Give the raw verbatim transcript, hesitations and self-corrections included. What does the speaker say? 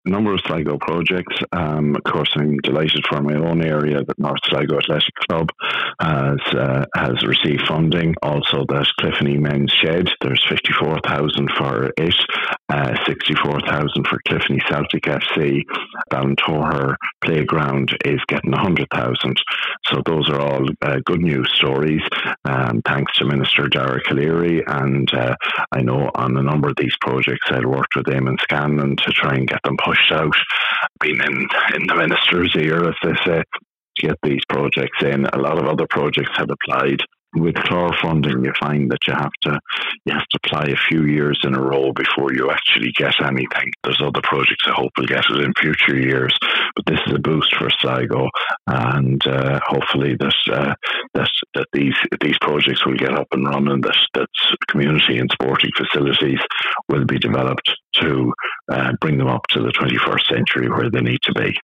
a number of Sligo projects. Um, of course, I'm delighted for my own area that North Sligo Athletic Club has uh, has received funding. Also, that Cliffany Men's Shed, there's fifty-four thousand for it, uh, sixty-four thousand for Cliffany Celtic F C. Ballintoher Playground is getting one hundred thousand. So those are all uh, good news stories. Um, thanks to Minister Dara Calleary, and uh, I know on a number of these projects I'd worked with Eamon Scanlon to try and get them pushed out. Been in, in the minister's ear, as they say, to get these projects in. A lot of other projects have applied. With C L A R funding, you find that you have to you have to apply a few years in a row before you actually get anything. There's other projects I hope will get it in future years, but this is a boost for Sligo, and uh, hopefully that uh, that that these these projects will get up and running. That that community and sporting facilities will be developed to uh, bring them up to the twenty-first century where they need to be.